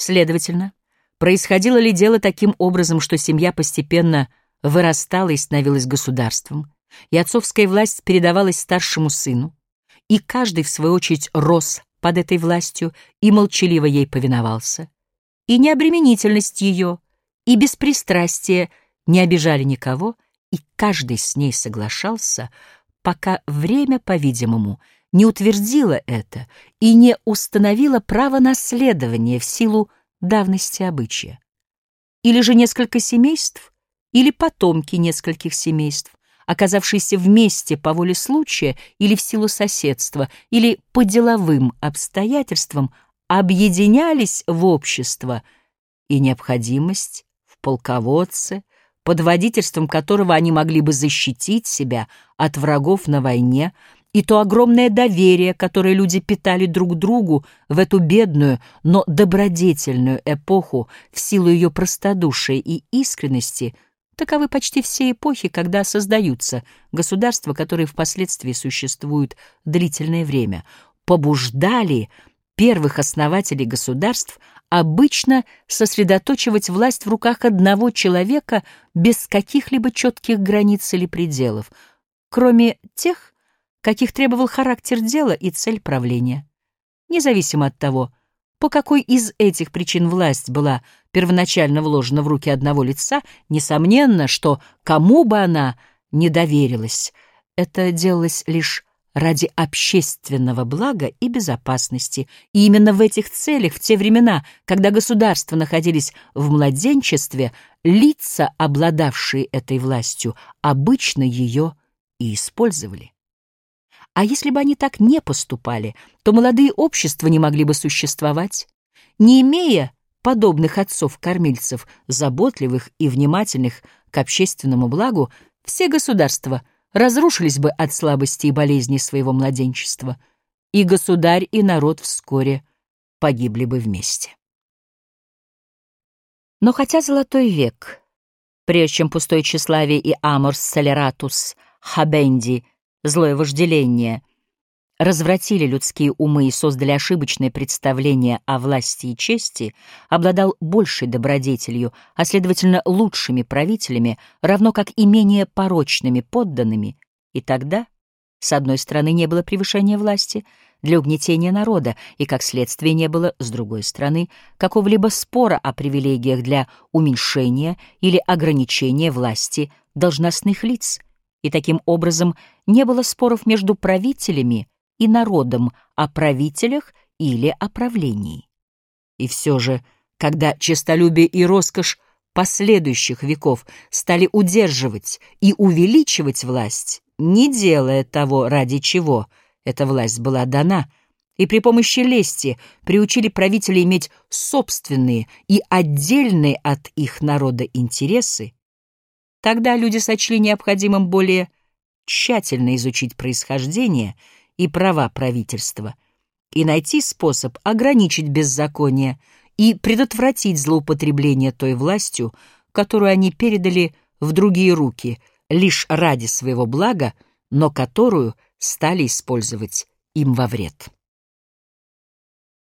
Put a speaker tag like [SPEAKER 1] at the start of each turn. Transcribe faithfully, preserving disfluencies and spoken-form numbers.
[SPEAKER 1] Следовательно, происходило ли дело таким образом, что семья постепенно вырастала и становилась государством, и отцовская власть передавалась старшему сыну, и каждый, в свою очередь, рос под этой властью и молчаливо ей повиновался, и необременительность ее, и беспристрастие не обижали никого, и каждый с ней соглашался, пока время, по-видимому, не утвердило это и не установило право наследования в силу давности обычая. Или же несколько семейств, или потомки нескольких семейств, оказавшиеся вместе по воле случая или в силу соседства, или по деловым обстоятельствам, объединялись в общество, и необходимость в полководце, под водительством которого они могли бы защитить себя от врагов на войне, и то огромное доверие, которое люди питали друг другу в эту бедную, но добродетельную эпоху в силу ее простодушия и искренности, таковы почти все эпохи, когда создаются государства, которые впоследствии существуют длительное время, побуждали первых основателей государств обычно сосредоточивать власть в руках одного человека без каких-либо четких границ или пределов, кроме тех, каких требовал характер дела и цель правления. Независимо от того, по какой из этих причин власть была первоначально вложена в руки одного лица, несомненно, что кому бы она ни доверилась, это делалось лишь ради общественного блага и безопасности. И именно в этих целях, в те времена, когда государства находились в младенчестве, лица, обладавшие этой властью, обычно ее и использовали. А если бы они так не поступали, то молодые общества не могли бы существовать, не имея подобных отцов-кормильцев, заботливых и внимательных к общественному благу. Все государства разрушились бы от слабости и болезней своего младенчества, и государь, и народ вскоре погибли бы вместе. Но хотя Золотой век, прежде чем пустое тщеславие и аморс сцелератус хабенди, злое вожделение, развратили людские умы и создали ошибочное представление о власти и чести, обладал большей добродетелью, а, следовательно, лучшими правителями, равно как и менее порочными подданными, и тогда, с одной стороны, не было превышения власти для угнетения народа, и, как следствие, не было, с другой стороны, какого-либо спора о привилегиях для уменьшения или ограничения власти должностных лиц, и таким образом не было споров между правителями и народом о правителях или о правлении. И все же, когда честолюбие и роскошь последующих веков стали удерживать и увеличивать власть, не делая того, ради чего эта власть была дана, и при помощи лести приучили правителей иметь собственные и отдельные от их народа интересы, тогда люди сочли необходимым более тщательно изучить происхождение и права правительства и найти способ ограничить беззаконие и предотвратить злоупотребление той властью, которую они передали в другие руки лишь ради своего блага, но которую стали использовать им во вред.